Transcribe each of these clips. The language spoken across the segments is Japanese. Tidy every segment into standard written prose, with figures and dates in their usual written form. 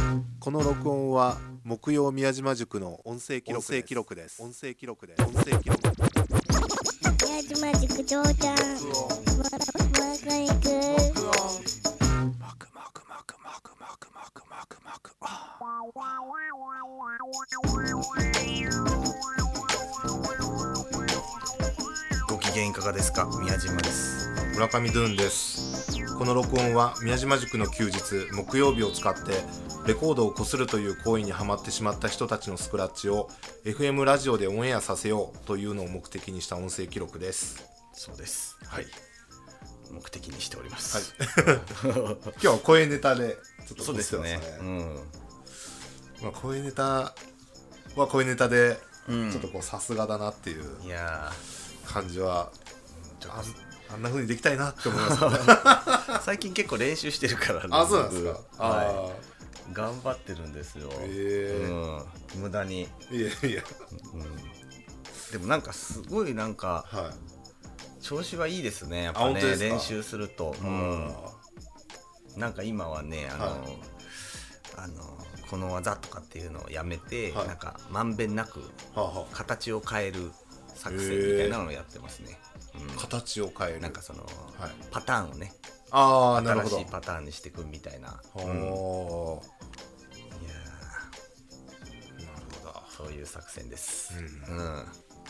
この録音は木曜宮島塾の音声記録です。 宮島塾長ちゃんご機嫌いかがですか。宮島です。 村上ドゥンです。この録音は宮島塾の休日木曜日を使ってレコードをこするという行為にはまってしまった人たちのスクラッチを FM ラジオでオンエアさせようというのを目的にした音声記録です。 そうです。 はい、 目的にしております。 はい、今日は声ネタでちょっとそうですよね。 声ネタは声ネタでちょっとこうさすがだなっていう感じは、あんな風にできたいなって思いますね。 最近結構練習してるからね。 あ、そうなんですか。 はい、頑張ってるんですよ。無駄に。 いや、 でもなんかすごいなんか、調子はいいですね。やっぱね、練習すると。なんか今はね、この技とかっていうのをやめて、なんかまんべんなく形を変える作戦みたいなのをやってますね。 形を変える、 なんかその、パターンをね、 なるほど、 新しいパターンにしていくみたいな。いやー、なるほど、そういう作戦です。じゃ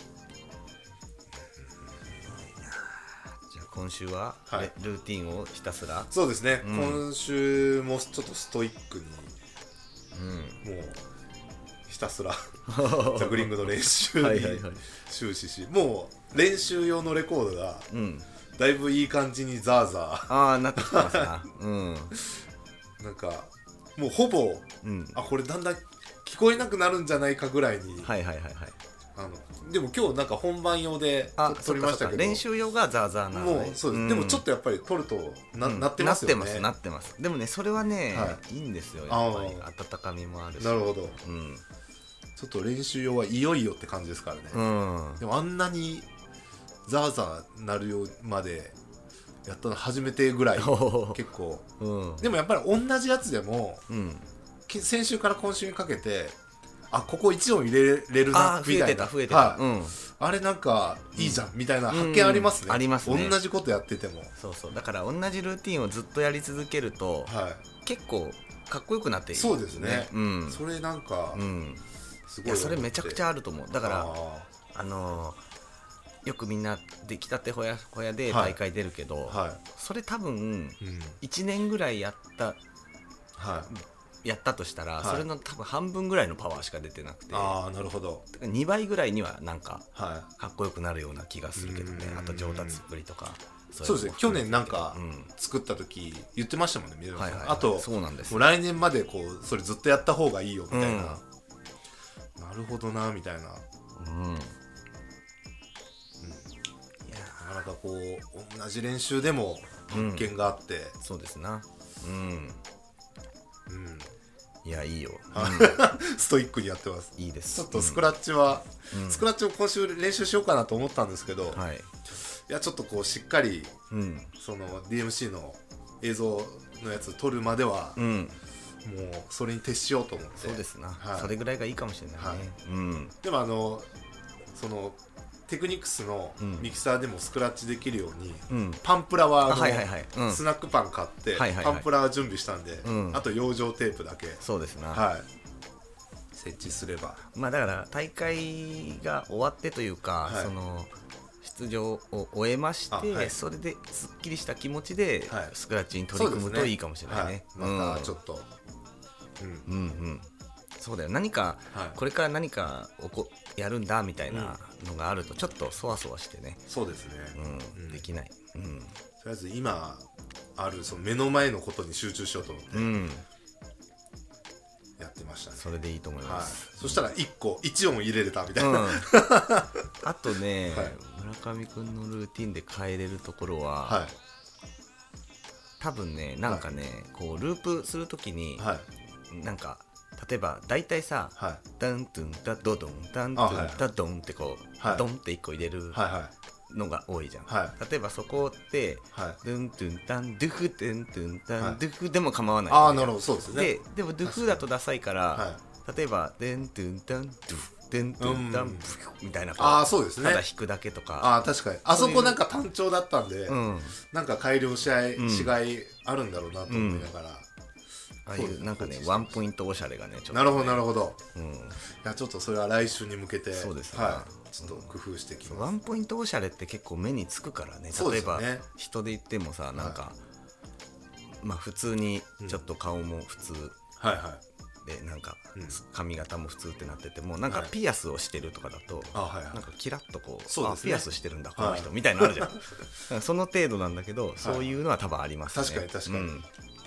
あ今週は、ルーティンをひたすら。 そうですね、今週もちょっとストイックに、もうひたすらジャグリングの練習に終始し、もう練習用のレコードがだいぶいい感じにザーザーなってきてますな。 なんかもうほぼ、これだんだん聞こえなくなるんじゃないかぐらいに。でも今日なんか本番用で撮りましたけど、 練習用がザーザーなのね。 もうそうです、でもちょっとやっぱり撮るとなってますよね。 なってます。でもね、それはね、いいんですよ。やっぱり温かみもあるし。なるほど。 ちょっと練習用はいよいよって感じですからね。でもあんなにザーザーなるようまでやったの初めてぐらい。結構、でもやっぱり同じやつでも、先週から今週にかけてここ1音入れれるなみたいな、 増えてた、 あれなんかいいじゃんみたいな発見ありますね。 ありますね。 同じことやってても。 そうだから同じルーティンをずっとやり続けると、結構かっこよくなっている。 そうですね。それなんか、すごい。 いや、それめちゃくちゃあると思う。だからよくみんな出来たてほやほやで大会出るけど、それ多分1年ぐらいやったとしたら、それの多分半分ぐらいのパワーしか出てなくて、 なるほど。 2倍ぐらいにはなんかかっこよくなるような気がするけどね。あと上達っぷりとか。 そうですね。去年なんか作った時言ってましたもんね、水野さん。あとそうなんです。 もう来年までこうそれずっとやった方がいいよみたいな。なるほどなみたいな。なかなかこう同じ練習でも発見があって、 そうですな。いや、いいよ。 ストイックにやってます。 いいです。 ちょっとスクラッチは、スクラッチを今週練習しようかなと思ったんですけど、いやちょっとこうしっかり、その DMC の映像のやつ撮るまでは、もうそれに徹しようと思って。 そうですな。それぐらいがいいかもしれないね。 でもそのテクニクスのミキサーでもスクラッチできるように、パンプラはスナックパン買ってパンプラは準備したんで、あと養生テープだけ。 そうですな。 設置すれば。 だから大会が終わってというか、その出場を終えまして、それですっきりした気持ちでスクラッチに取り組むといいかもしれないね。 またちょっとそうだよ。何か、これから何かやるんだみたいなのがあるとちょっとそわそわしてね。 そうですね。 できない。 とりあえず今あるその目の前のことに集中しようと思ってやってましたね。 それでいいと思います。 そしたら1音入れれたみたいな。 あとね、村上くんのルーティンで変えれるところは、多分ね、なんかね、こうループするときになんか例えば大体さ、ダントゥンダドドンダントゥンダドンってこうドンって1個入れるのが多いじゃん、 はい、 例えばそこって、 はい、 ドゥントゥンタンドゥフトゥントゥンタン、はい、ドゥフでも構わない、 ああなるほどそうですね。 でもドゥフだとダサいから、はい、例えばデントゥンタンドゥフデントゥンタンみたいな、 ああそうですね、 ただ弾くだけとか、 ああ確かにあそこなんか単調だったんで、なんか改良しがいあるんだろうなと思いながら、 ああいうなんかねワンポイントおしゃれがねちょっとね、 なるほどなるほど、いやちょっとそれは来週に向けてそうですね、 はい、ちょっと工夫してきます。 ワンポイントおしゃれって結構目につくからね。例えば人で言ってもさ、なんか、まあ普通にちょっと顔も普通、 はいはいでなんか髪型も普通ってなってても、なんかピアスをしてるとかだと、なんかキラッとこう、あピアスしてるんだこの人みたいなのあるじゃんその程度なんだけど、そういうのは多分ありますね。 確かに確かに、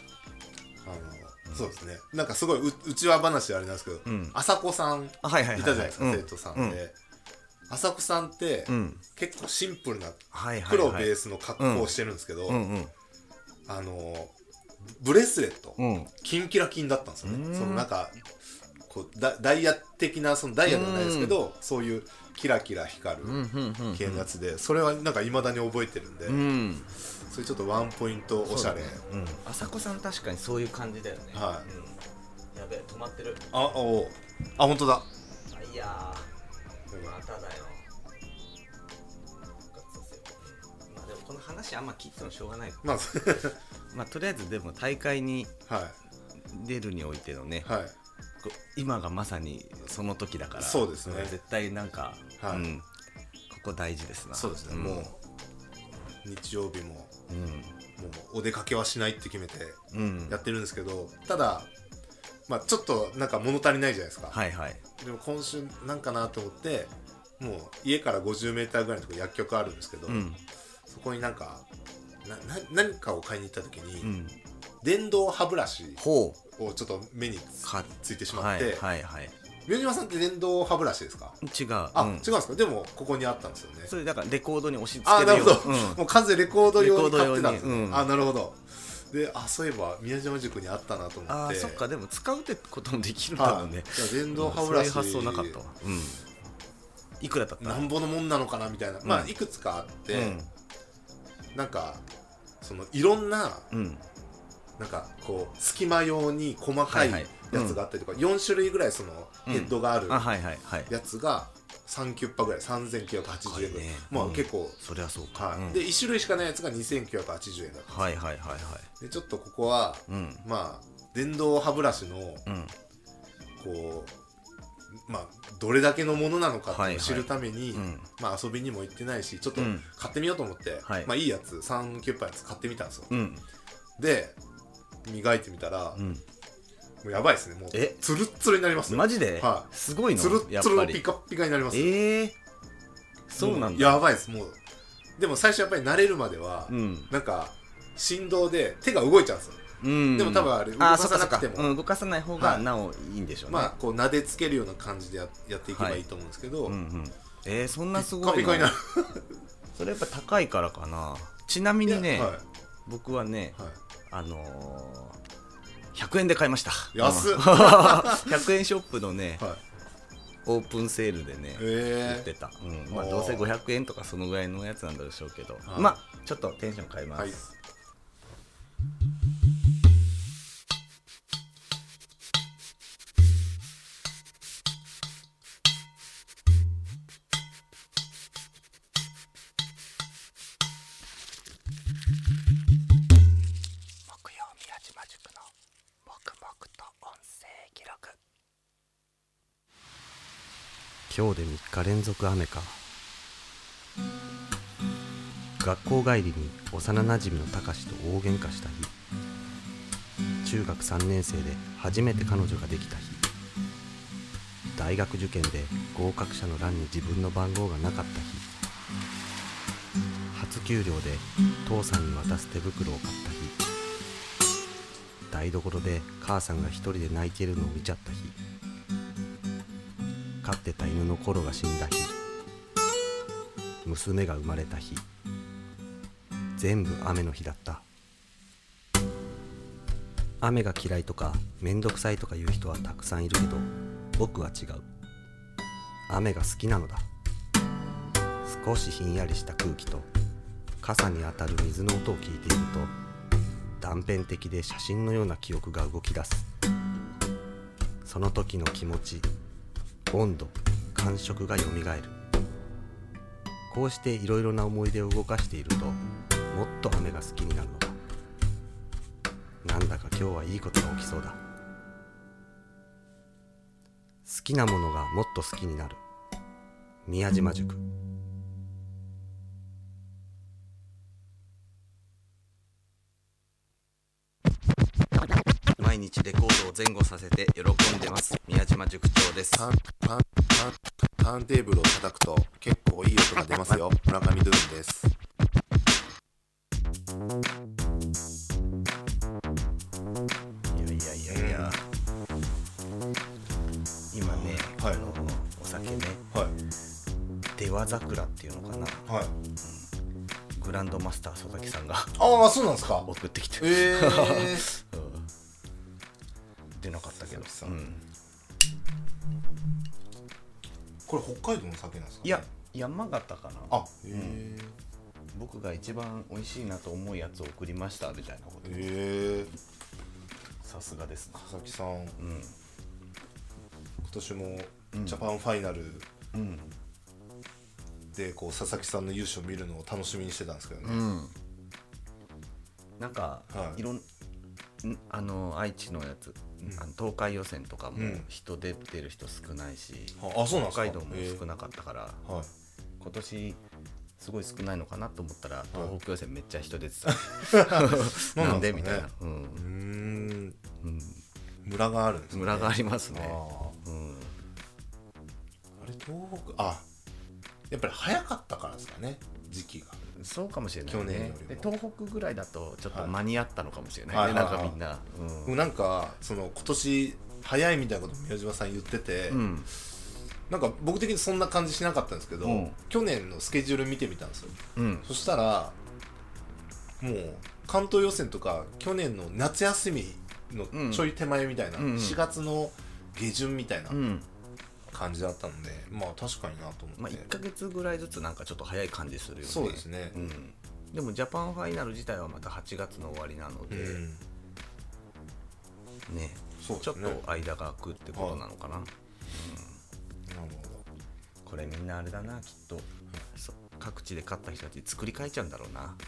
そうですね。なんかすごい内輪話であれなんですけど、朝子さんいたじゃないですか、生徒さんで、朝子さんって結構シンプルな黒ベースの格好をしてるんですけど、ブレスレット、キンキラキンだったんですよね。そのなんかこうダイヤ的な、そのダイヤではないですけど、そういうキラキラ光る系のやつで、それはなんか未だに覚えてるんで、それちょっとワンポイントおしゃれ。 朝子さん確かにそういう感じだよね。 はい。 やべえ止まってる。 本当だ。 いやーまただよ。まあでもこの話あんま聞いてもしょうがないから。まあとりあえずでも大会に出るにおいてのね、今がまさにその時だから、 そうですね、 絶対なんか、ここ大事ですな。 そうですね、もう日曜日も、もうお出かけはしないって決めてやってるんですけど、ただまあちょっとなんか物足りないじゃないですか。でも今週なんかなと思って、もう家から50メーターぐらいのところ薬局あるんですけど、そこになんか何かを買いに行った時に、電動歯ブラシをちょっと目についてしまって、宮島さんって電動歯ブラシですか？ 違う。 違うんですか？でもここにあったんですよね。 それだからレコードに押し付けるよ。 なるほど。もう完全レコード用に買ってたんですね。なるほど。で、そういえば宮島塾にあったなと思って。 そっか、でも使うってこともできるんだもんね。 電動歯ブラシ。 そういう発想なかったわ。いくらだった？ なんぼのもんなのかなみたいな。まあいくつかあって、なんかそのいろんな。なんかこう隙間用に細かいやつがあったりとか、4種類ぐらいそのヘッドがあるやつが3キュッパぐらい3980円ぐらい、まあ結構、 そりゃそうか。 で1種類しかないやつが2980円だったんです。でちょっとここはまあ電動歯ブラシのこうまあどれだけのものなのかっていうのを知るために、まあ遊びにも行ってないし、ちょっと買ってみようと思って、まあいいやつ3キュッパのやつ買ってみたんですよ。で磨いてみたら、もうやばいですね。もうツルッツルになりますよ。 マジで？すごいの？ ツルッツルのピカピカになります。 そうなんだ。 やばいです。もうでも最初やっぱり慣れるまでは、なんか振動で手が動いちゃうんですよ。でも多分あれ動かさなくても、 動かさない方がなおいいんでしょうね。 まあこう撫でつけるような感じでやっていけばいいと思うんですけど、 そんなすごいの？ ピカピカになる。 それやっぱ高いからかな。ちなみにね、僕はね、100円で買いました。 安っ 100円ショップのね、オープンセールでね売ってた。まあどうせ500円とかそのぐらいのやつなんでしょうけど、まあちょっとテンション変えます。今日で3日連続雨か。学校帰りに幼なじみのたかしと大喧嘩した日、中学3年生で初めて彼女ができた日、大学受験で合格者の欄に自分の番号がなかった日、初給料で父さんに渡す手袋を買った日、台所で母さんが一人で泣いているのを見ちゃった日、飼ってた犬のコロが死んだ日、娘が生まれた日、全部雨の日だった。雨が嫌いとかめんどくさいとか言う人はたくさんいるけど、僕は違う。雨が好きなのだ。好少しひんやりした空気と傘に当たる水の音を聞いていると、断片的で写真のような記憶が動き出す。その時の気持ち、温度、感触がよみがえる。こうしていろいろな思い出を動かしていると、もっと雨が好きになるのだ。なんだか今日はいいことが起きそうだ。好きなものがもっと好きになる。宮島塾。毎日レコードを前後させて喜んでます。宮島塾長です。 ターンテーブルを叩くと結構いい音が出ますよ。村上ドゥーンです。 いや今ね、 はい、 お酒ね、 はい、 出羽桜っていうのかな、 はい、 グランドマスター佐々木さんがそうなんですか、 送ってきて、出なかったけど、 これ北海道の酒なんですか、ね、 いや山形かな。僕が一番美味しいなと思うやつを送りましたみたいなことです。さすがですね佐々木さん、今年もジャパンファイナルでこう佐々木さんの優勝を見るのを楽しみにしてたんですけどね、 なんか、いろん愛知のやつ、東海予選とかも人出てる人少ないし、北海道も少なかったから、今年すごい少ないのかなと思ったら、東北予選めっちゃ人出てたなんでみたいな。 村があるんですね。 村がありますね。 あれ東北やっぱり早かったからですかね、時期が。 そうかもしれないね。 去年よりもで東北ぐらいだとちょっと間に合ったのかもしれないね、なんかみんな、 なんかその今年早いみたいなこと宮島さん言ってて、なんか僕的にそんな感じしなかったんですけど、去年のスケジュール見てみたんですよ、そしたらもう関東予選とか去年の夏休みのちょい手前みたいな、4月の下旬みたいな感じだったので、まあ確かになと思って、 1ヶ月ぐらいずつなんかちょっと早い感じするよね。 そうですね、 でもジャパンファイナル自体はまた8月の終わりなので、ね、ちょっと間が空くってことなのかな。これみんなあれだな、きっと各地で勝った人たち作り変えちゃうんだろうな。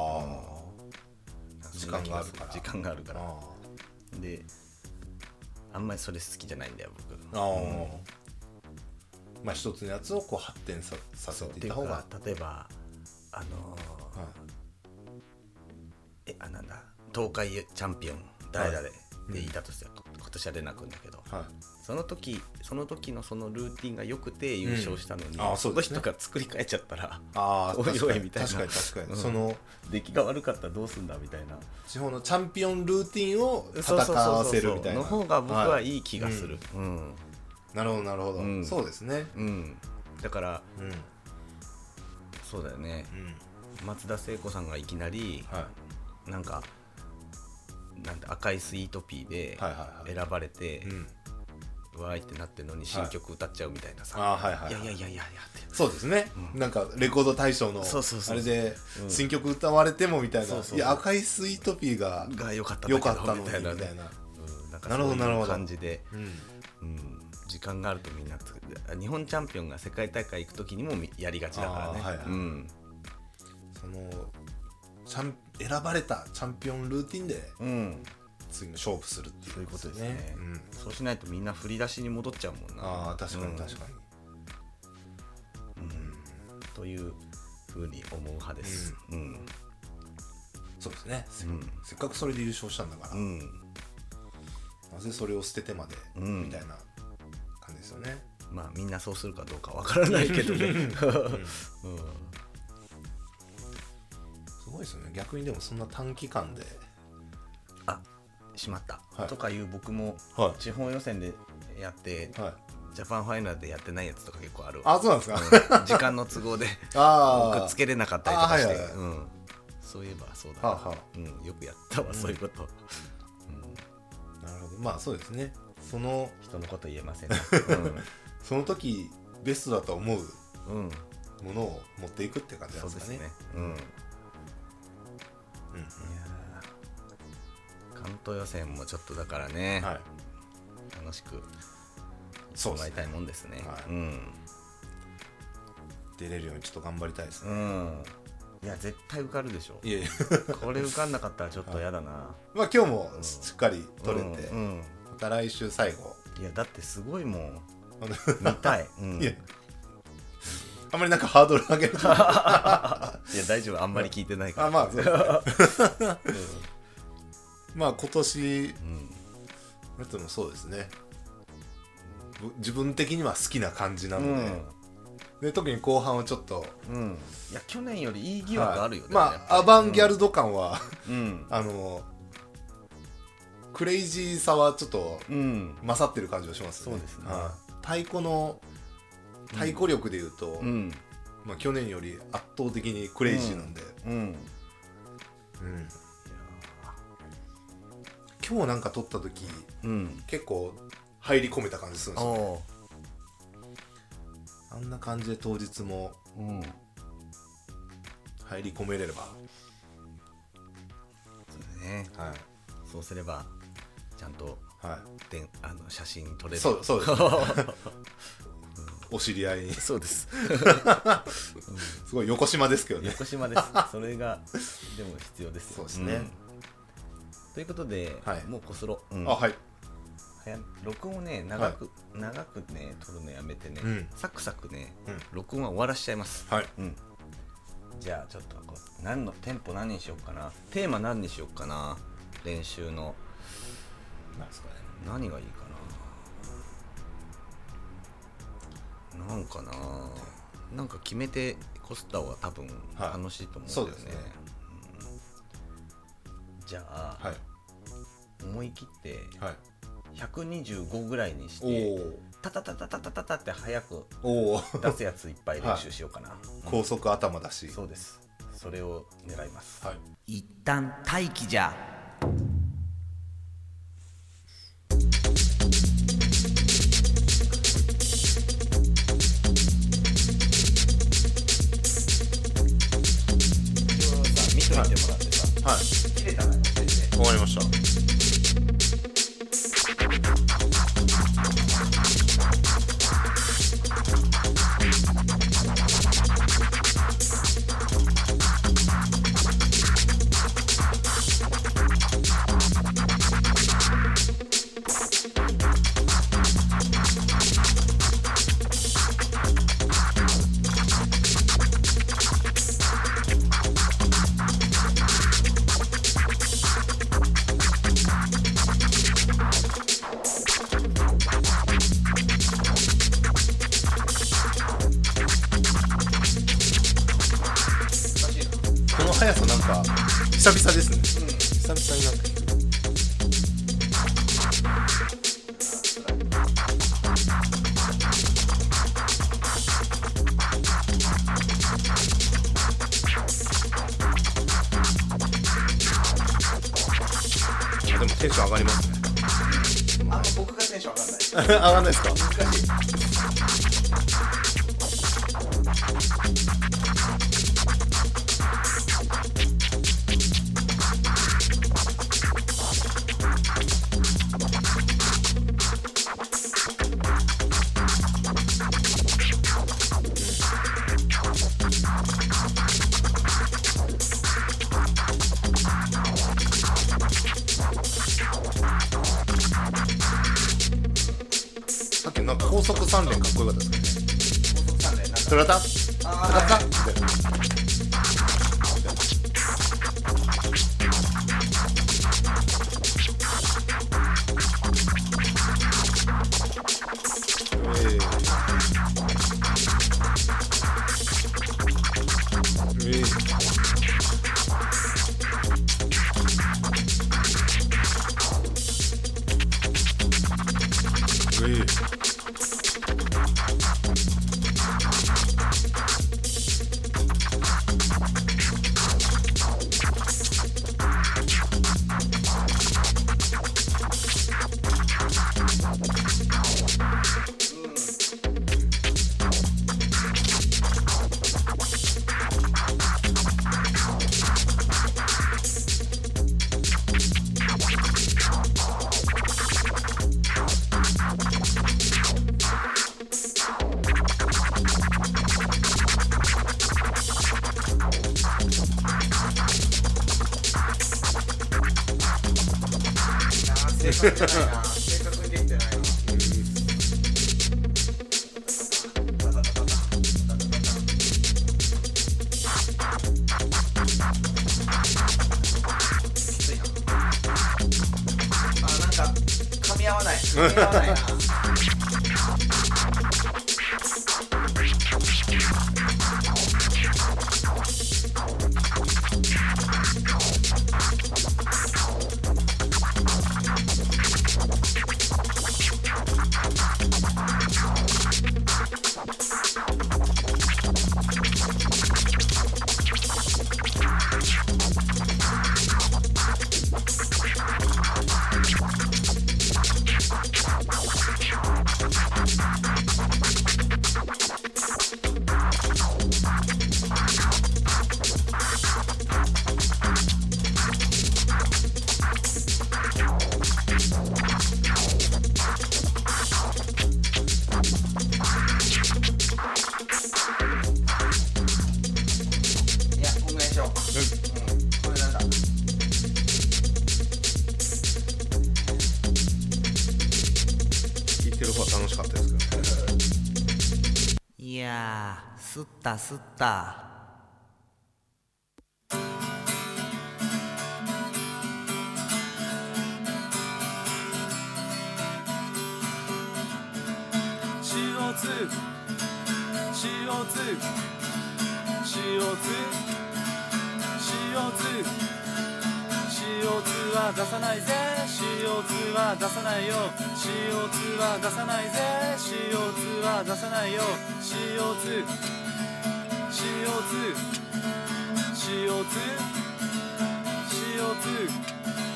時間があるから。 で、あんまりそれ好きじゃないんだよ僕。 まあ一つのやつをこう発展させていった方が。 例えばなんだ、東海チャンピオン誰々で言いたとして今年は出なくんだけど、その時のそのルーティンが良くて優勝したのに、その人が作り変えちゃったらおいおいみたいな。 確かに、その出来が悪かったらどうすんだみたいな、 地方のチャンピオンルーティンを戦わせるみたいなの方が僕はいい気がする。 なるほど、そうですね。 だから、そうだよね、松田聖子さんがいきなり、なんか赤いスイートピーで選ばれて、わーいってなってるのに新曲歌っちゃうみたいなさ、いやってそうですね、なんかレコード大賞のあれで新曲歌われてもみたいな、いや赤いスイートピーが良かったのにみたいな、 なるほど感じで、時間があるとみんな日本チャンピオンが世界大会行く時にもやりがちだからね。 その選ばれたチャンピオンルーティンで次の勝負するっていうことですね。 そうしないとみんな振り出しに戻っちゃうもんな。 確かに、 というふうに思う派です。 そうですね、せっかくそれで優勝したんだから、なぜそれを捨ててまでみたいな感じですよね。 まあみんなそうするかどうかわからないけどね。 すごいですよね。逆にでもそんな短期間でしまった、とかいう僕も地方予選でやって、ジャパンファイナルでやってないやつとか結構ある。 そうなんですか。 時間の都合でくっつけれなかったりとかして、そういえばそうだな、よくやったわ、そういうこと。 なるほど。まあそうですね。その人のこと言えませんね。 その時ベストだと思うものを持っていくって感じなんですかね。 そうですね。うん。いや関東予選もちょっとだからね、はい、楽しくもらいたいもんですね。はい、うん。 出れるようにちょっと頑張りたいですね。 うん。いや絶対受かるでしょ。いやいやこれ受かんなかったらちょっとやだな。はい、 まあ今日もしっかり取れて、また来週最後。 いやだってすごいもん。見たい。うん、いやあんまりなんかハードル上げるいや大丈夫、あんまり聞いてないから。 まあそうですね。まあ今年、でもそうですね。自分的には好きな感じなので、で特に後半はちょっと、 いや去年よりいい疑惑あるよね。 まあアバンギャルド感は、クレイジーさはちょっと勝ってる感じがしますね。 そうですね。 太鼓力でいうと、まあ、去年より圧倒的にクレイジーなんで、今日なんか撮った時、結構入り込めた感じするんですよね。あんな感じで当日も入り込めれれば、 そうね、はい、そうすればちゃんと、で写真撮れる。 そうですね。お知り合いに。 そうです。 すごい横島ですけどね。 横島です。それがでも必要ですよ。 そうですね。 ということで、もうこすろ。 はい。 録音をね長くね撮るのやめてね、サクサクね録音は終わらしちゃいます。はい。じゃあちょっと何のテンポ何にしようかな。テーマ何にしようかな。練習の。 なんですかね。 何がいいかな。なんかな。なんか決めてこすった方が多分楽しいと思うんだよね。そうですね。じゃあ、思い切って125ぐらいにしてタタタタタタタタって早く出すやついっぱい練習しようかな。 高速頭だし。 そうです。それを狙います。一旦待機じゃ。見てもらってさ、切れたら教えて。 わかりました。速さなんか久々ですね。久々になんかでもテンション上がりますね。 僕がテンション上がんない。 上がんないですか？ 難しい。 なんか高速3連かっこよかったですね。高速3連なんかトラタトラタみたいな。 なんじゃないな正確にできてないななんか噛み合わないな吸った CO2 は出さないぜ CO2 は出さないよ CO2 は出さないぜ CO2 は出さないよ CO2 CO2 CO2 CO2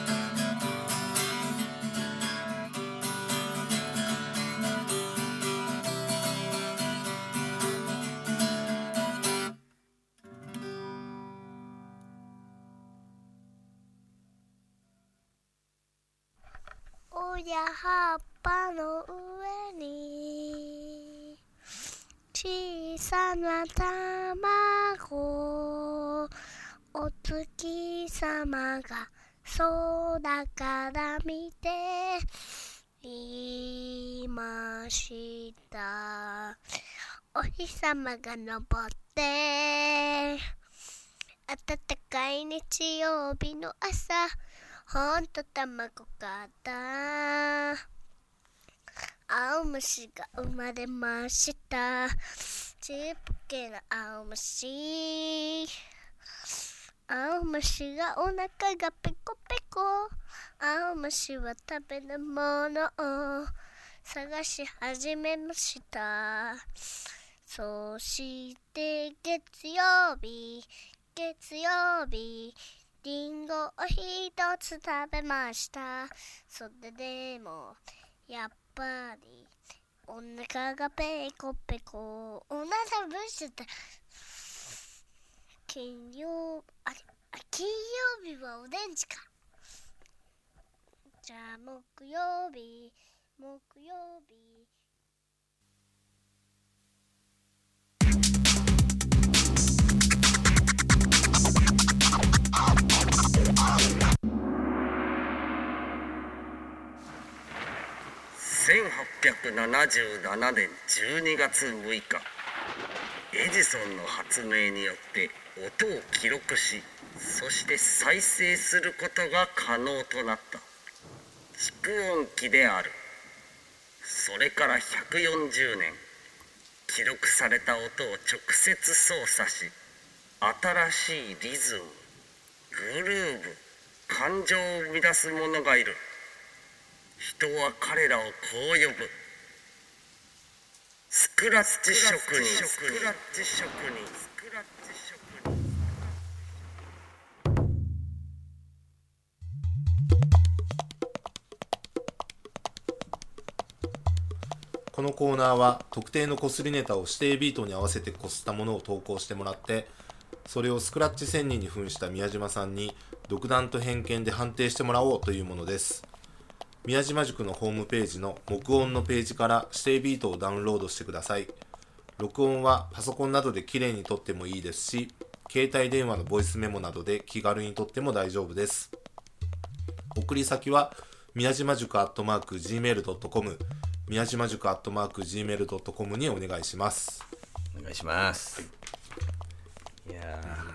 おや葉っぱの上に小さな卵お月様が空から見ていましたお日様が昇って暖かい日曜日の朝ほんと卵から青虫が生まれましたちっぽけな青虫がお腹がペコペコ青虫は食べるものを探し始めましたそして月曜日リンゴを一つ食べましたそれでもやっぱりお腹がペコペコお腹ぶして金曜日はオレンジかじゃあ木曜日 1877年12月6日エジソンの発明によって音を記録しそして再生することが可能となった蓄音機であるそれから140年記録された音を直接操作し新しいリズムグルーヴ感情を生み出す者がいる人は彼らをこう呼ぶスクラッチ職人このコーナーは特定のこすりネタを指定ビートに合わせてこすったものを投稿してもらってそれをスクラッチ仙人に扮した宮島さんに独断と偏見で判定してもらおうというものです。宮島塾のホームページの録音のページから指定ビートをダウンロードしてください。録音はパソコンなどで綺麗に撮ってもいいですし、携帯電話のボイスメモなどで気軽に撮っても大丈夫です。送り先は宮島塾@gmail.com 宮島塾@gmail.com にお願いします。 お願いします、いや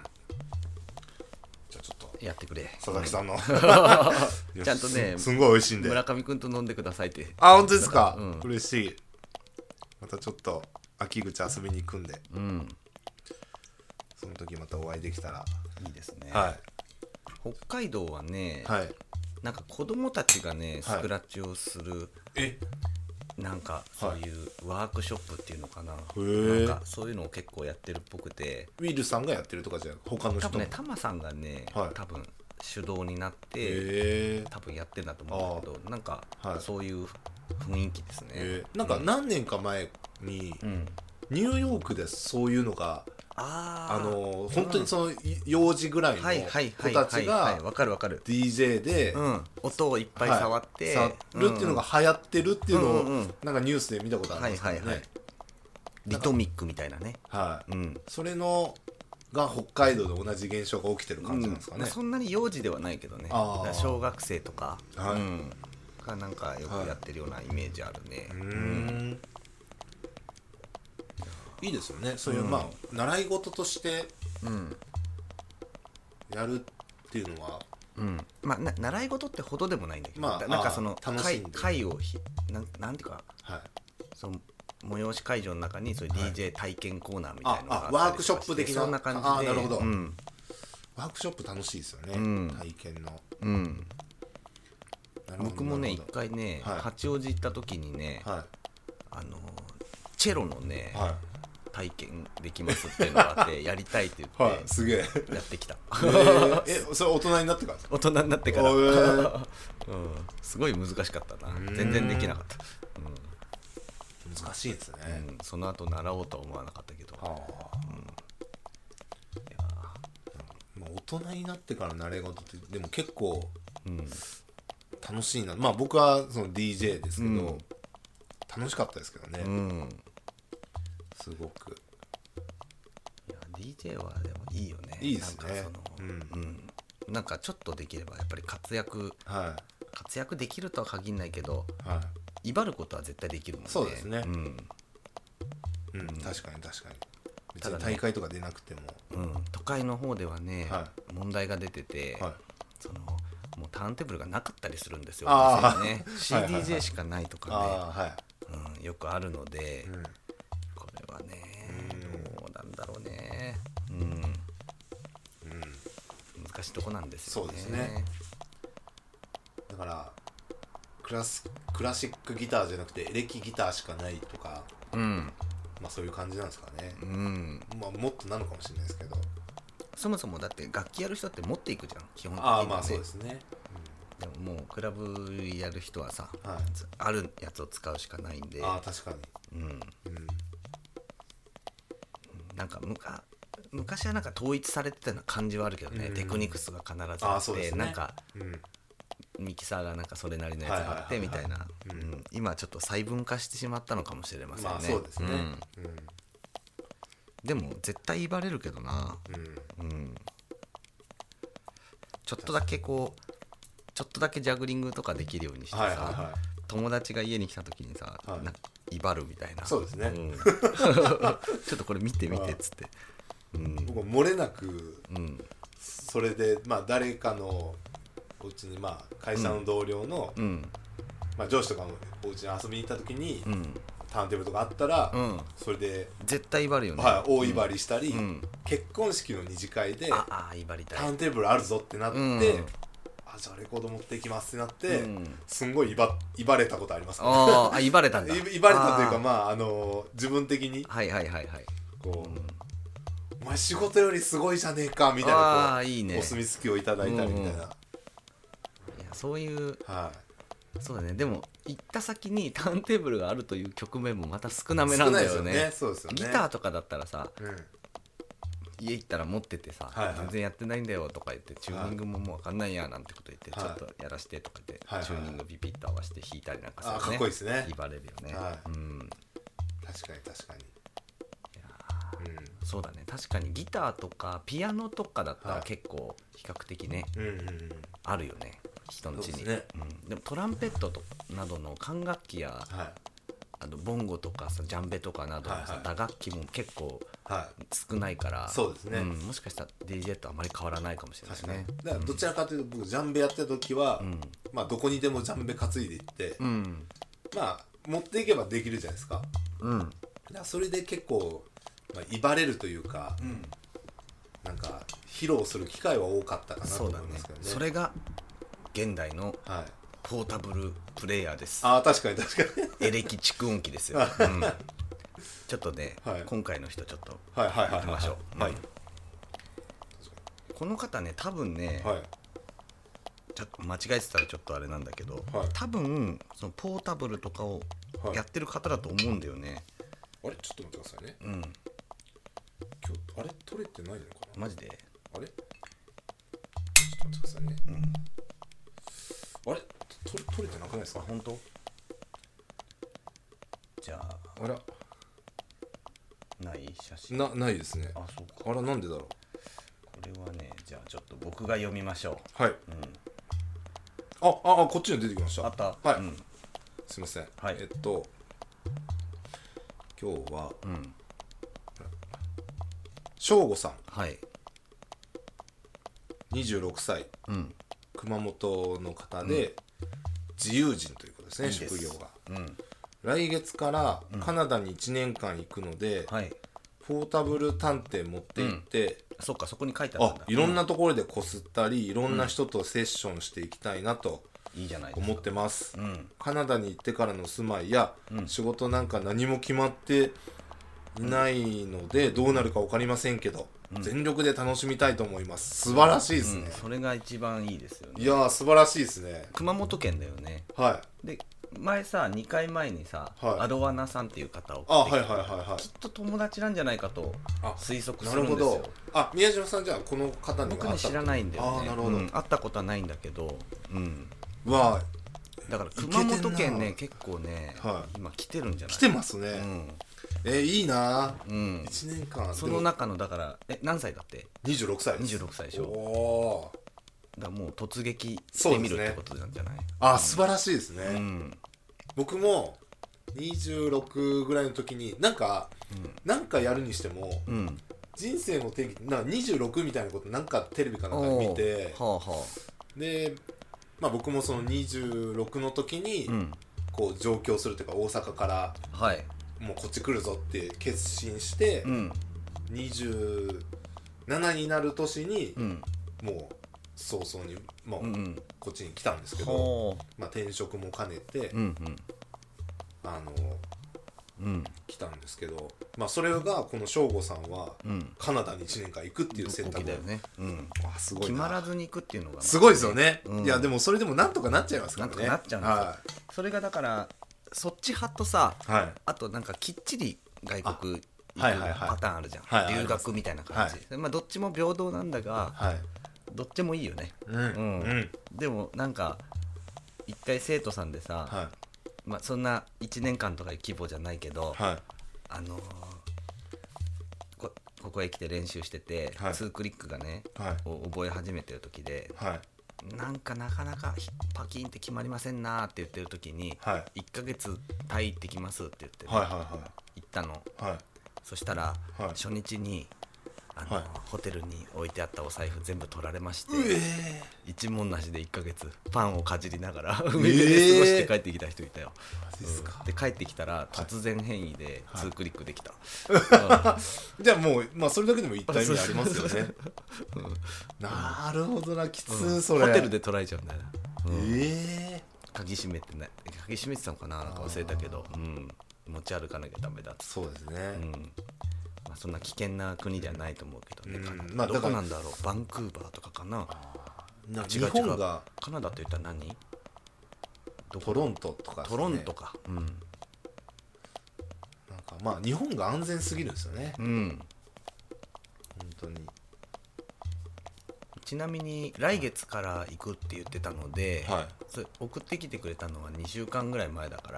じゃあちょっとやってくれ佐々木さんのちゃんとねすんごい美味しいんで村上くんと飲んでくださいって。 あ、本当ですか、嬉しい。またちょっと秋口遊びに行くんで、その時またお会いできたらいいですね。 はい。 北海道はね、 はい、 なんか子供たちがねスクラッチをする、なんかそういうワークショップっていうのかな、なんかそういうのを結構やってるっぽくて、 ウィルさんがやってるとかじゃ他の人も多分ねタマさんがね、多分主導になって多分やってんだと思うんだけど、なんかそういう雰囲気ですね。 なんか何年か前にニューヨークでそういうのが本当にその幼児ぐらいの子たちが DJ で音をいっぱい触って触るっていうのが流行ってるっていうのをなんかニュースで見たことあるんですけどね。 リトミックみたいなね。 それのが北海道で同じ現象が起きてる感じなんですかね。 そんなに幼児ではないけどね、小学生とかがなんかよくやってるようなイメージあるね。 いいですよね。そういうまあ習い事としてやるっていうのは、 まあ習い事ってほどでもないんだけど、なんかその会をなんていうか、その催し会場の中にそういう DJ 体験コーナーみたいなのがあったりとかして、 ワークショップ的な、 そんな感じで。 なるほど。ワークショップ楽しいですよね、体験の。 僕もね一回ね八王子行った時にね、チェロのね体験できますっていうのがあってやりたいって言ってすげえやってきた。 それ大人になってから？ 大人になってから、すごい難しかったな。全然できなかった。 難しいですね。 その後習おうとは思わなかったけど、 大人になってから習い事ってでも結構楽しいな。まあ僕はその DJ ですけど、楽しかったですけどね。すごく。 いや DJ はでもいいよね。 いいですね。 なんかちょっとできればやっぱり活躍できるとは限らないけど、威張ることは絶対できるもんね。 そうですね。確かに。別に大会とか出なくても、 都会の方ではね問題が出てて、そのもうターンテーブルがなかったりするんですよ。CDJ しかないとかね、よくあるので、これはねどうなんだろうね。難しいとこなんですよね。 そうですね。だからクラシックギターじゃなくてエレキギターしかないとか、まあそういう感じなんですかね。まあもっとなのかもしれないですけど、 そもそもだって楽器やる人って持っていくじゃん基本的にね。 まあそうですね。 でももうクラブやる人はさ、あるやつを使うしかないんで。 確かに。 なんか昔はなんか統一されてたような感じはあるけどね。テクニクスが必ずあって、なんかミキサーがなんかそれなりのやつがあってみたいな。今ちょっと細分化してしまったのかもしれませんね。 そうですね。 でも絶対言われるけどな。ちょっとだけジャグリングとかできるようにしてさ、友達が家に来た時にさ、なんか威張るみたいな。 そうですね。 ちょっとこれ見てっつって。 僕も漏れなくそれでまあ誰かのお家に、まあ会社の同僚のまあ上司とかのお家に遊びに行った時にターンテーブルとかあったら、それで絶対威張るよね。 大威張りしたり、結婚式の二次会でターンテーブルあるぞってなって、じゃあレコード持っていきますってなって、すんごい威張れたことありますね。 威張れたんだ。 威張れたというか、まあ自分的にこう、お前仕事よりすごいじゃねえかみたいなお墨付きをいただいたりみたいな。いやそういう、そうだね。でも行った先にターンテーブルがあるという局面もまた少なめなんだよね。 そうですよね。 ギターとかだったらさ、家行ったら持っててさ、全然やってないんだよとか言って、チューニングももう分かんないやなんてこと言って、ちょっとやらしてとか言って、チューニングピピッと合わせて弾いたりなんかするね。 かっこいいですね。 威張れるよね。 確かに。 そうだね。確かにギターとかピアノとかだったら結構比較的ね、あるよね。 人の家に。 ね、 でもトランペットとなどの管楽器や、ボンゴとかさジャンベとかなどのさ、打楽器も結構少ないから、 そうですね、 もしかしたら DJ とあまり変わらないかもしれないですね。 だからどちらかというと僕ジャンベやってた時は、まあどこにでもジャンベ担いでいって、まあ持っていけばできるじゃないですか。だからそれで結構、まあ、威張れるというか、なんか披露する機会は多かったかなと思いますけどね。 それが現代のポータブルプレイヤーです。 ああ、確かに確かに。 エレキ蓄音機ですよ。ちょっとね、今回の人ちょっと行きましょう。この方ね、多分ね、ちょっと間違えてたらちょっとあれなんだけど、多分そのポータブルとかをやってる方だと思うんだよね。 あれ、ちょっと待ってくださいね。今日あれ取れてないのかな。 マジで。 あれ、ちょっと待ってくださいね。あれ、取れてなくないですか。 本当。じゃあ、 あら、 ない写真。 ないですね。 あ、そうか。 あら、なんでだろう。 これはね、じゃあちょっと僕が読みましょう。はい。こっちに出てきました。 あった。 はい。すみません。 はい。 今日は翔吾さん。 はい。 26歳。熊本の方で自由人ということですね、職業が。来月からカナダに1年間行くので、ポータブル探偵持って行って、 そっか、そこに書いてあるんだ。 いろんなところでこすったり、いろんな人とセッションしていきたいなと思ってます。カナダに行ってからの住まいや仕事なんか何も決まっていないのでどうなるか分かりませんけど、全力で楽しみたいと思います。素晴らしいですね。 それが一番いいですよね。 いやー、素晴らしいですね。 熊本県だよね。で前さ、2回前にさ、アロワナさんっていう方をきっと友達なんじゃないかと推測するんですよ。 宮島さん、じゃあこの方には僕ね知らないんだよね。 なるほど。 会ったことはないんだけど、 わだから熊本県ね、結構ね、今来てるんじゃない。 来てますね。いいな。1年間その中の、だから何歳だって。 26歳です。 26歳でしょ。だからもう突撃してみるってことなんじゃない。 素晴らしいですね。僕も26ぐらいの時になんかやるにしても、人生の定義なんか26みたいなことなんかテレビかなんかで見て、で、まあ、僕もその26の時にこう上京するというか、大阪からもうこっち来るぞって決心して、27になる年にもう早々にもうこっちに来たんですけど、まあ、転職も兼ねて来たんですけど、まあ、それがこの翔吾さんはカナダに1年間行くっていう選択だよね。すごいな。 決まらずに行くっていうのがすごいですよね。いやでもそれでもなんとかなっちゃいますからね。 なんとかなっちゃうんですよ。それがだからそっち派とさ、あとなんかきっちり外国行くパターンあるじゃん。留学みたいな感じ。まあどっちも平等なんだが、どっちもいいよね。でもなんか一回生徒さんでさ、まあそんな1年間とかいう規模じゃないけど、ここへ来て練習してて、2クリックがねを覚え始めてる時で、なんかなかなかパキンって決まりませんなって言ってる時に、1ヶ月タイ行ってきますって言って行ったの。そしたら初日にホテルに置いてあったお財布全部取られまして、一文なしで1ヶ月パンをかじりながら海辺で過ごして帰ってきた人いたよ。で帰ってきたら突然変異で2クリックできた。 じゃあもう、まあ、それだけでも一体意味ありますよね。なるほどな。きつそれ。 ホテルで取られちゃうんだよな。鍵閉めてない。鍵閉めてたのかな、なんか忘れたけど、持ち歩かなきゃダメだって。 そうですね。 まあ、そんな危険な国ではないと思うけどね。どこなんだろう。バンクーバーとかかな。 日本がカナダって言ったら何？ トロントとかですね。 トロントか。 なんかまあ日本が安全すぎるんですよね。本当に。 ちなみに来月から行くって言ってたので、それ送ってきてくれたのは2週間ぐらい前だから、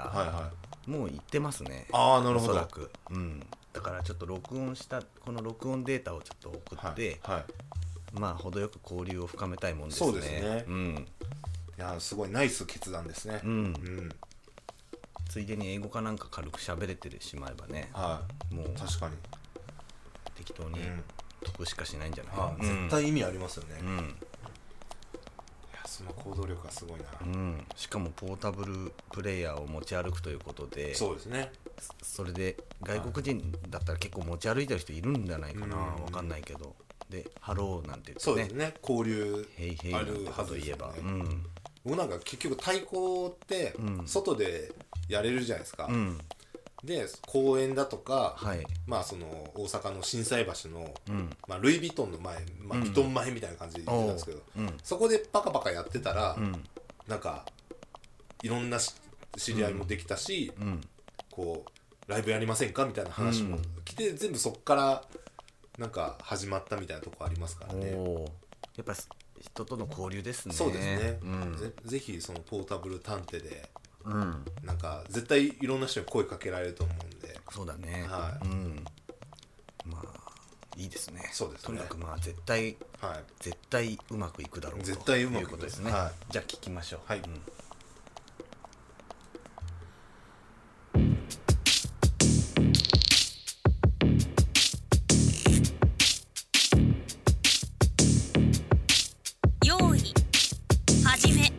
もう行ってますね。 なるほど。 おそらく。だからちょっと録音したこの録音データをちょっと送って、まあ程よく交流を深めたいもんですね。 そうですね。いやすごいナイス決断ですね。 ついでに英語かなんか軽く喋れてしまえばね、 もう確かに適当に得しかしないんじゃない、 絶対意味ありますよね。いやその行動力がすごいな。 しかもポータブルプレイヤーを持ち歩くということで、 そうですね。 それで外国人だったら結構持ち歩いてる人いるんじゃないかな、分かんないけど、でハローなんて言ってね、 そうですね、交流あるはず言えば、 僕なんか結局太鼓って外でやれるじゃないですか。で公園だとか、まあその大阪の心斎橋の、まあ、ルイ・ヴィトンの前、まあ、ヴィトン前みたいな感じで言ってたんですけど、そこでパカパカやってたら、なんかいろんな知り合いもできたし、こうライブやりませんかみたいな話も来て、全部そこからなんか始まったみたいなとこありますからね。 やっぱ人との交流ですね。 そうですね、ぜひそのポータブル探偵で、なんか絶対いろんな人に声かけられると思うんで。 そうだね。まあいいですね。 そうですね。 とにかくまあ絶対うまくいくだろうと絶対うまくいくいうことですね。じゃあ聞きましょう。 用意始め。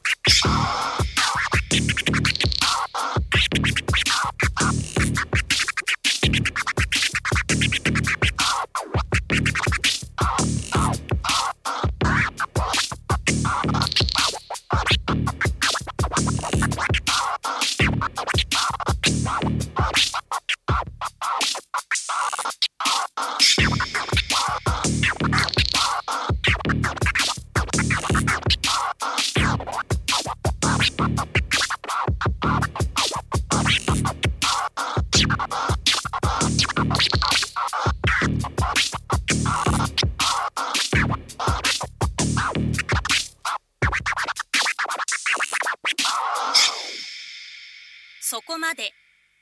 そこまで。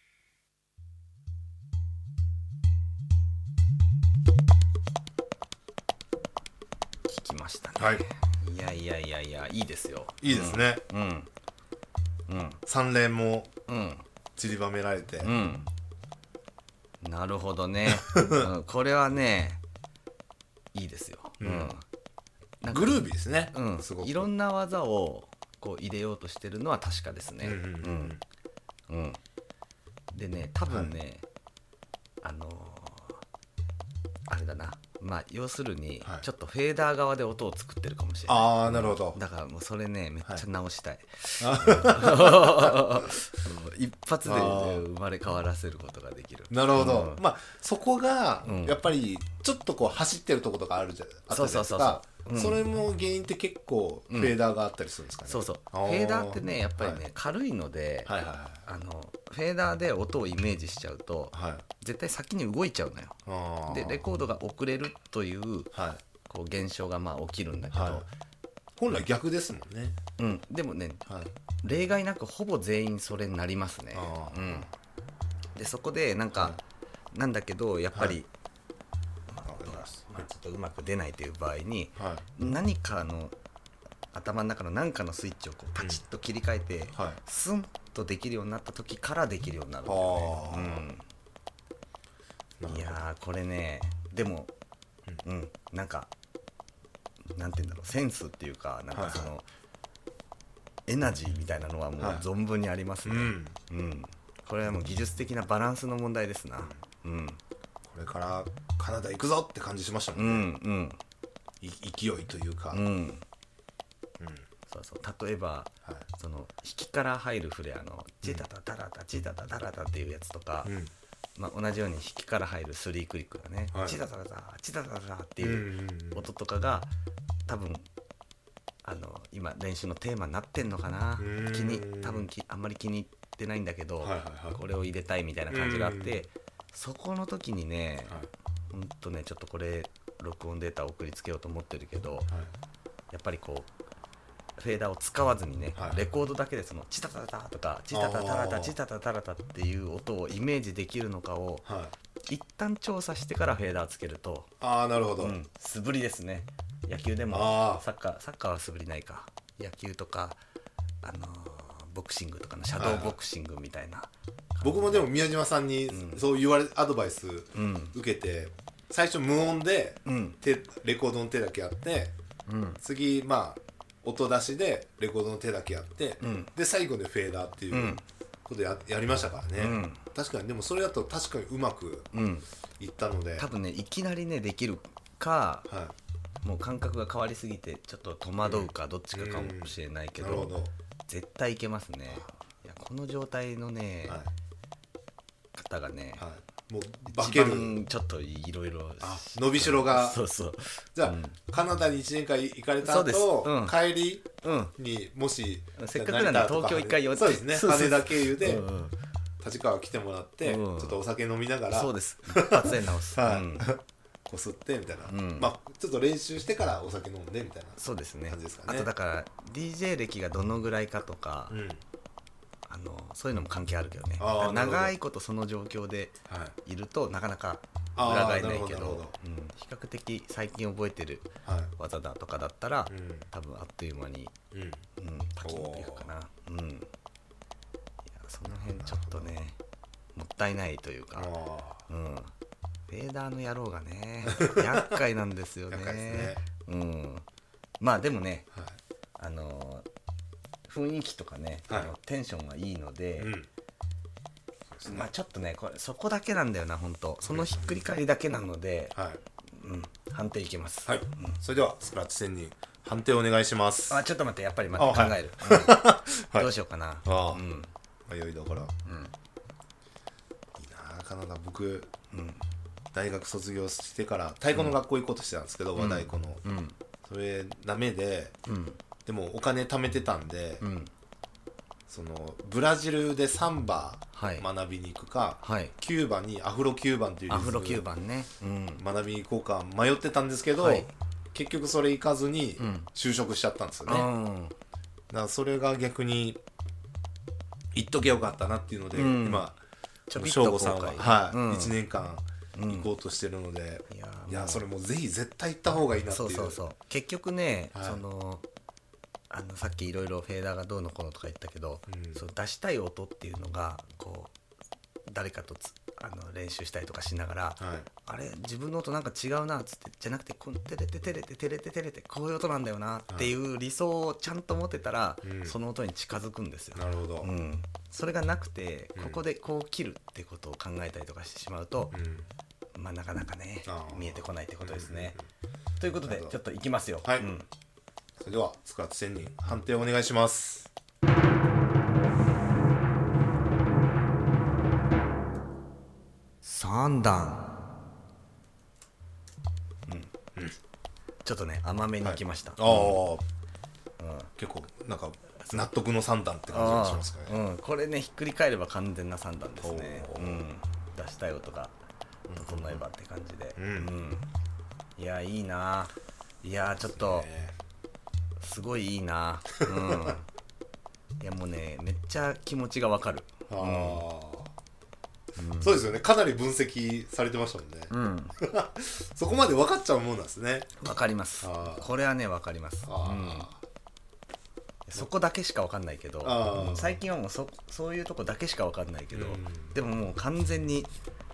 聞きましたね。いやいいですよ。 いいですね。3連も散りばめられて、 なるほどね。これはねいいですよ。 グルービーですね。 すごくいろんな技をこう入れようとしてるのは確かですね。でね、多分ね、あれだな、まあ要するにちょっとフェーダー側で音を作ってるかもしれない。 ああ、なるほど。 だからもうそれねめっちゃ直したい。一発で生まれ変わらせることができる。 なるほど。まあそこがやっぱりちょっとこう走ってるとことかあるじゃないですか。それも原因って結構フェーダーがあったりするんですかね。 フェーダーってねやっぱりね軽いので、フェーダーで音をイメージしちゃうと絶対先に動いちゃうのよ。でレコードが遅れるというこう現象がまあ起きるんだけど、 本来逆ですもんね。 でもね例外なくほぼ全員それになりますね。でそこでなんかなんだけどやっぱりちょっとうまく出ないという場合に、何かの頭の中の何かのスイッチをこうパチッと切り替えて、スンとできるようになった時からできるようになるんだよね。いやこれねでも、なんかなんて言うんだろう、センスっていうかなんかその、エナジーみたいなのはもう存分にありますね。これはもう技術的なバランスの問題ですな。 これからカナダ行くぞって感じしましたもんね。勢いというか。 例えば、その弾きから入るフレアのチタタタラタチタタタラタっていうやつとか、同じように弾きから入るスリークリックがね、チタタタタチタタタっていう音とかが多分今練習のテーマになってんのかな。多分あんまり気に入ってないんだけど、これを入れたいみたいな感じがあって、そこの時にね、ほんとねちょっとこれ録音データを送りつけようと思ってるけど、やっぱりこうフェーダーを使わずにね、レコードだけでそのチタタタとかチタタタラタチタタタラタっていう音をイメージできるのかを一旦調査してからフェーダーつけると、 なるほど、 素振りですね。野球でもサッカーは素振りないか。 野球とかボクシングとかのシャドーボクシングみたいな、 僕もでも宮島さんにそう言われアドバイス受けて、最初無音でレコードの手だけやって、次まあ音出しでレコードの手だけやって、で最後でフェーダーっていうことやりましたからね、確かに。でもそれだと確かにうまくいったので、 多分ねいきなりねできるか、もう感覚が変わりすぎてちょっと戸惑うかどっちかかもしれないけど、絶対いけますね。いやこの状態のね、方がね、 もう化ける、 一番ちょっといろいろ伸びしろが。 そうそう。 じゃあ、カナダに1年間行かれた後、帰りにもしせっかくなんで東京一回寄って、 そうですね、羽田経由で立川来てもらって、ちょっとお酒飲みながら、 そうです、一発で直す、 こすってみたいな、まあちょっと練習してからお酒飲んでみたいな、 そうですね。 感じですかね。 あとだから DJ 歴がどのぐらいかとか、そういうのも関係あるけどね。長いことその状況でいるとなかなか裏返らないけど、比較的最近覚えてる技だとかだったら、多分あっという間にパキッといくかな。いやその辺ちょっとねもったいないというか、フェーダーの野郎がね厄介なんですよね。まあでもね、雰囲気とかね、テンションがいいので、まあちょっとねそこだけなんだよな、本当そのひっくり返りだけなので、判定いけます。 それではスクラッチ仙人判定お願いします。 ちょっと待って、やっぱり考える、どうしようかな。 迷いだから、いいなカナダ。僕、大学卒業してから太鼓の学校行こうとしてたんですけど、和太鼓の、それダメで、でもお金貯めてたんで、そのブラジルでサンバ学びに行くか、キューバにアフロキューバンっていうリズム、 アフロキューバンね、 学びに行こうか迷ってたんですけど、結局それ行かずに就職しちゃったんですよね。だからそれが逆に行っとけよかったなっていうので、今省吾さんは1年間行こうとしてるので、いやそれもうぜひ絶対行った方がいいなっていう。 そう結局ね、さっきいろいろフェーダーがどうのこうのとか言ったけど、その出したい音っていうのがこう誰かと練習したりとかしながら、あれ自分の音なんか違うなっつって、じゃなくてこのテレテテレテテレテテレテこういう音なんだよなっていう理想をちゃんと持ってたら、その音に近づくんですよ。 なるほど。 それがなくて、ここでこう切るってことを考えたりとかしてしまうと、まあなかなかね見えてこないってことですね。ということでちょっといきますよ。 それではスクラッチ仙人判定をお願いします。 3段。ちょっとね甘めにいきました。 結構なんか納得の3段って感じがしますね。 これねひっくり返れば完全な3段ですね。出したい音が整えばって感じで、いやいいな。いやちょっとすごいいいな。いやもうねめっちゃ気持ちがわかる。 そうですよね。かなり分析されてましたもんね。そこまで分かっちゃうもんなんですね。 分かります。これはね分かります。そこだけしか分かんないけど、最近はもうそういうとこだけしか分かんないけど、でももう完全に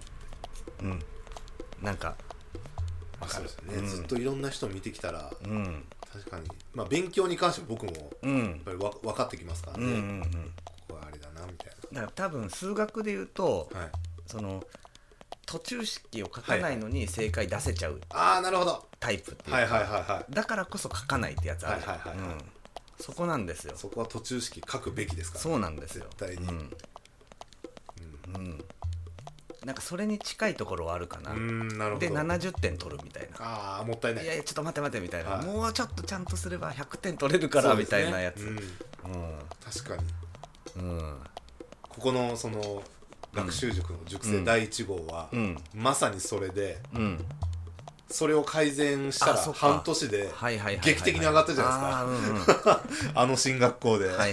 なんか分かる。 ずっといろんな人を見てきたら、確かにまあ勉強に関しては僕もやっぱり分かってきますからね。ここはあれだなみたいな。 だから多分数学で言うと、その途中式を書かないのに正解出せちゃうなるほどタイプっていうか、だからこそ書かないってやつある。そこなんですよ。 そこは途中式書くべきですから。 そうなんですよ絶対に。 なんかそれに近いところはあるかな。で70点取るみたいな。 もったいない。 いやちょっと待ってみたいな、もうちょっとちゃんとすれば100点取れるからみたいなやつ。 確かに。ここのその学習塾の塾生第1号はまさにそれで、それを改善したら半年で劇的に上がったじゃないですか。あの進学校で。だ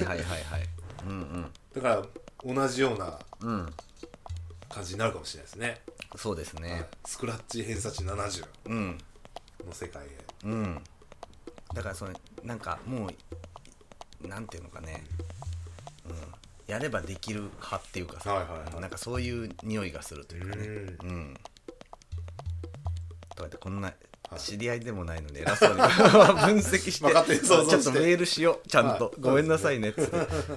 から同じような感じになるかもしれないですね。 そうですね。 スクラッチ偏差値70の世界へ。 だからそれなんかもうなんていうのかね、やればできる派っていうかさ、なんかそういう匂いがするというかね。とかってこんな知り合いでもないので偉そうに分析してちょっとメールしようちゃんと、ごめんなさいねっつって、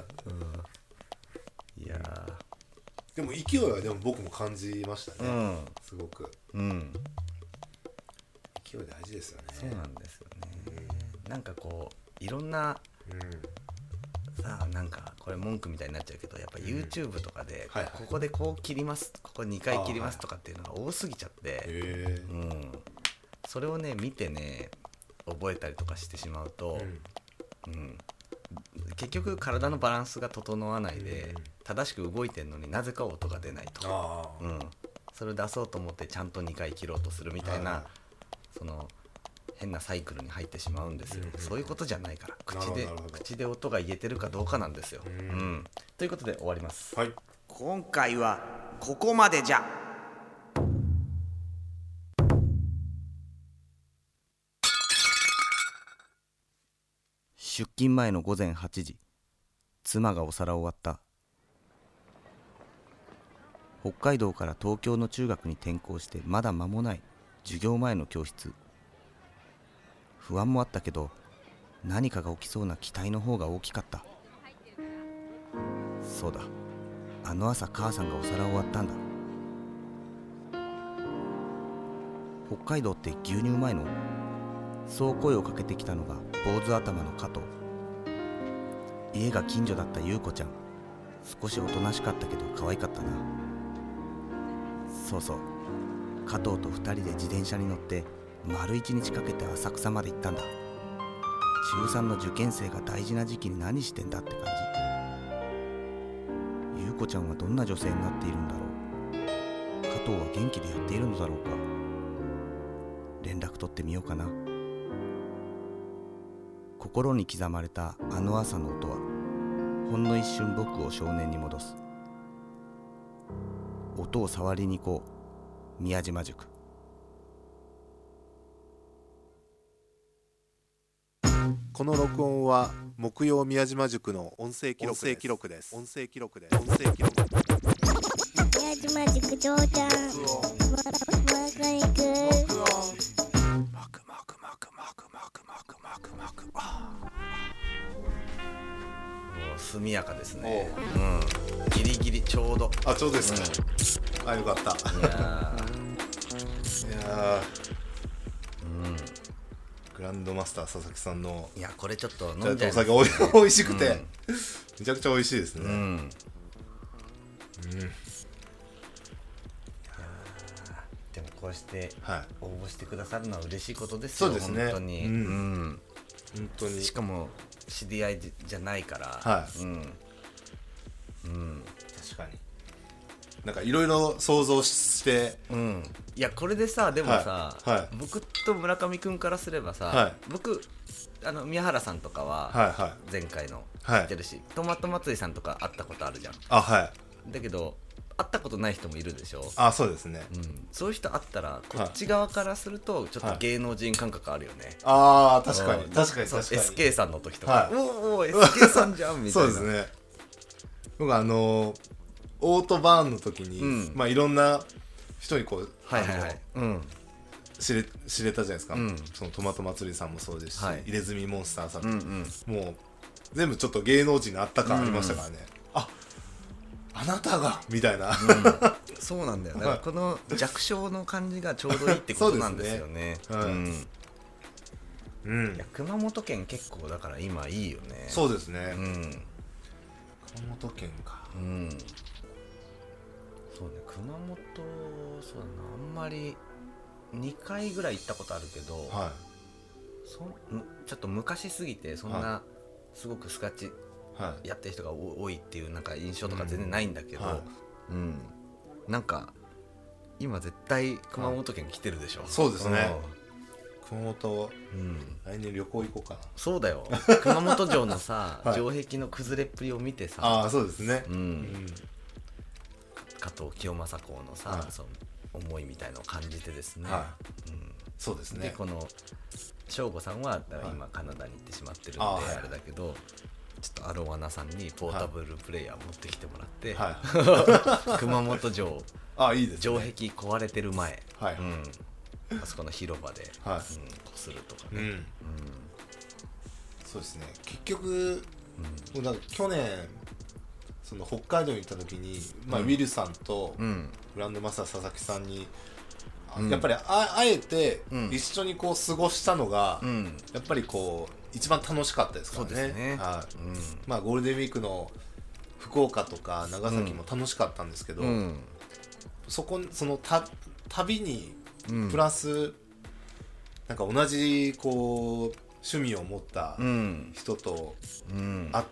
いやでも勢いはでも僕も感じましたね、すごく、勢い大事ですよね。 そうなんですよね。なんかこういろんな、さあなんかこれ文句みたいになっちゃうけど、やっぱ YouTube とかで、ここでこう切ります、ここ2回切りますとかっていうのが多すぎちゃって、それをね見てね覚えたりとかしてしまうと、結局体のバランスが整わないで、正しく動いてんのになぜか音が出ないと、それを出そうと思ってちゃんと2回切ろうとするみたいな、その変なサイクルに入ってしまうんですよ。そういうことじゃないから、口で音が言えてるかどうかなんですよ。ということで終わります。 今回はここまでじゃ。 出勤前の午前8時、妻がお皿を割った。北海道から東京の中学に転校してまだ間もない授業前の教室。不安もあったけど、何かが起きそうな期待の方が大きかった。そうだ、あの朝母さんがお皿を割ったんだ。北海道って牛乳うまいの？そう声をかけてきたのが坊主頭の加藤。家が近所だった優子ちゃん、少しおとなしかったけど可愛かったな。そうそう、加藤と2人で自転車に乗って丸1日かけて浅草まで行ったんだ。中3の受験生が大事な時期に何してんだって感じ。優子ちゃんはどんな女性になっているんだろう。加藤は元気でやっているのだろうか。連絡取ってみようかな。心に刻まれたあの朝の音は、ほんの一瞬僕を少年に戻す。音を触りに行こう、宮島塾。 この録音は木曜宮島塾の音声記録です。 宮島塾長ちゃん、 速やかですね。ギリギリちょうど。 ちょうどですね。よかった。いやグランドマスター佐々木さんの、 いやこれちょっと飲んじゃいます。お酒おいしくて、めちゃくちゃ美味しいですね。 でもこうして応募してくださるのは嬉しいことですよ。 そうですね。 本当に。本当に。しかも知り合いじゃないから。確かに。なんかいろいろ想像して、 いやこれでさ、でもさ、僕と村上くんからすればさ、僕宮原さんとかは前回の知ってるし、トマト祭りさんとか会ったことあるじゃん。だけど会ったことない人もいるでしょ。 そうですね。 そういう人会ったらこっち側からするとちょっと芸能人感覚あるよね。 確かに SK さんの時とか、おお SK さんじゃんみたいな。 そうですね。僕オートバーンの時に、いろんな人にこう知れたじゃないですか。そのトマト祭りさんもそうですし、入れ墨モンスターさんもう全部ちょっと芸能人のあった感ありましたからね。あなたがみたいな。 そうなんだよ。だからこの弱小の感じがちょうどいいってことなんですよね。熊本県結構だから今いいよね。 そうですね。熊本県か。 そうね、熊本、そうだな、あんまり2回ぐらい行ったことあるけど、ちょっと昔すぎてそんなすごくスカッチやってる人が多いっていうなんか印象とか全然ないんだけど、なんか今絶対熊本県来てるでしょ。 そうですね。熊本、来年旅行行こうかな。 そうだよ。熊本城のさ、城壁の崩れっぷりを見てさ、 そうですね。 加藤清正公のさ、その思いみたいのを感じてですね。 そうですね。 でこの省吾さんは今カナダに行ってしまってるんであれだけど、 アロワナさんにポータブルプレイヤー持ってきてもらって、 はい、 熊本城いいですね、 城壁壊れてる前、 はい、 あそこの広場で、 はい、 こするとかね、 そうですね。結局、なんか去年その北海道に行った時に、ウィルさんとグランドマスター佐々木さんに、やっぱり あえて一緒にこう過ごしたのが、やっぱりこう一番楽しかったですからね。 そうですね、 はい、ゴールデンウィークの福岡とか長崎も楽しかったんですけど、その旅にプラス、なんか同じこう趣味を持った人と会って、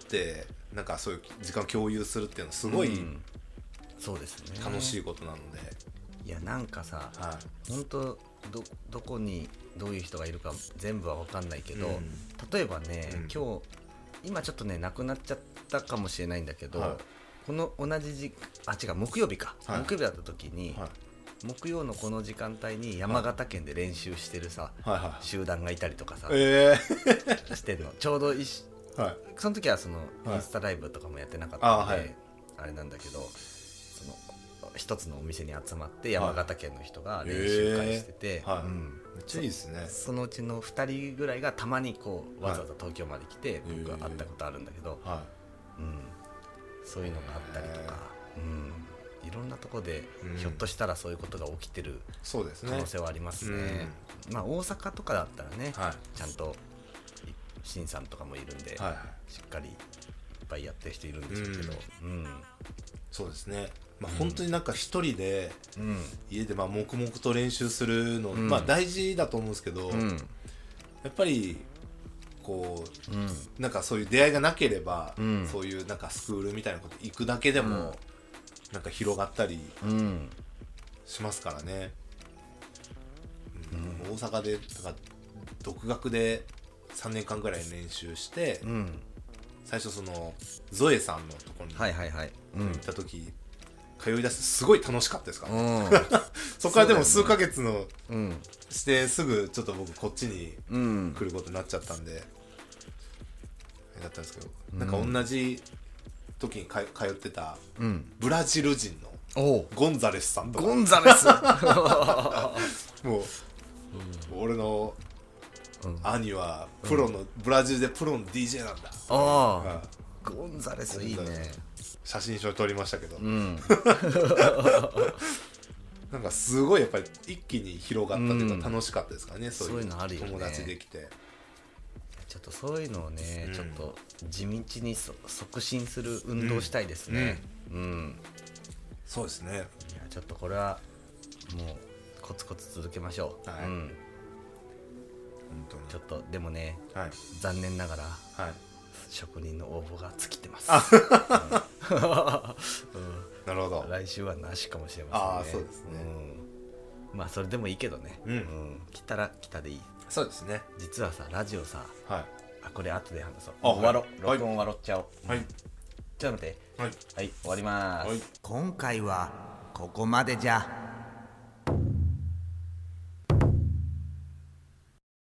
なんかそういう時間を共有するっていうのはすごいそうですね、 楽しいことなので、 いやなんかさ、本当どこにどういう人がいるか全部は分かんないけど、例えばね、今ちょっとねなくなっちゃったかもしれないんだけど、この同じ木曜日か、木曜日だった時に、木曜のこの時間帯に山形県で練習してるさ、集団がいたりとかさ、してんの。ちょうどその時はそのインスタライブとかもやってなかったので、あれなんだけど、その一つのお店に集まって山形県の人が練習会してて、 めっちゃいいですね。 そのうちの2人ぐらいがたまにこうわざわざ東京まで来て、僕は会ったことあるんだけど、そういうのがあったりとか、いろんなとこでひょっとしたらそういうことが起きてる可能性はありますね。大阪とかだったらね、ちゃんとシンさんとかもいるんで、しっかりいっぱいやってる人いるんでしょうけど、 そうですね。本当になんか一人で家で黙々と練習するの、大事だと思うんですけど、やっぱりこう、なんかそういう出会いがなければ、そういうなんかスクールみたいなこと行くだけでも、なんか広がったりしますからね。大阪でなんか独学で3年間ぐらい練習して、最初そのゾエさんのところに行った時、通い出してすごい楽しかったですからね。そこからでも数ヶ月のしてすぐちょっと僕こっちに来ることになっちゃったんで、だったんですけど、なんか同じ時に通ってたブラジル人のゴンザレスさんとか、 ゴンザレスもう、俺の兄はプロの、ブラジルでプロの DJ なんだ。 ゴンザレスいいね。 写真撮りましたけど、なんかすごいやっぱり一気に広がったというか楽しかったですからね。そういうのあるよね。友達できて、 ちょっとそういうのをね、ちょっと地道に促進する運動したいですね。 そうですね。いやちょっとこれはもうコツコツ続けましょう。本当にちょっとでもね、残念ながら、職人の応募が尽きてます。 なるほど。 来週はなしかもしれませんね。 そうですね。 それでもいいけどね。来たら来たでいい。 そうですね。 実はさ、ラジオさ、これ後で話そう。 終わろう。録音終わろっちゃおう。 はい。 ちょっと待って。はい、終わります。 今回はここまでじゃ。